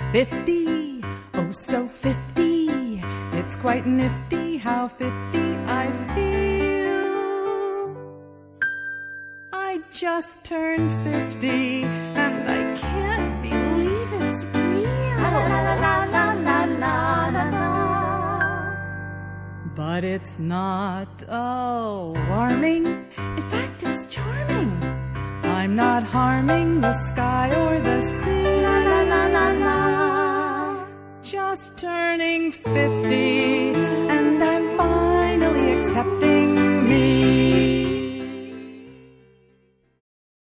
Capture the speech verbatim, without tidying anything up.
Fifty, oh so fifty, it's quite nifty how fifty I feel. I just turned fifty, and I can't believe it's real. La la la la la la la la la. But it's not alarming, in fact it's charming. I'm not harming the sky or the sea. La la la la la. Just turning fifty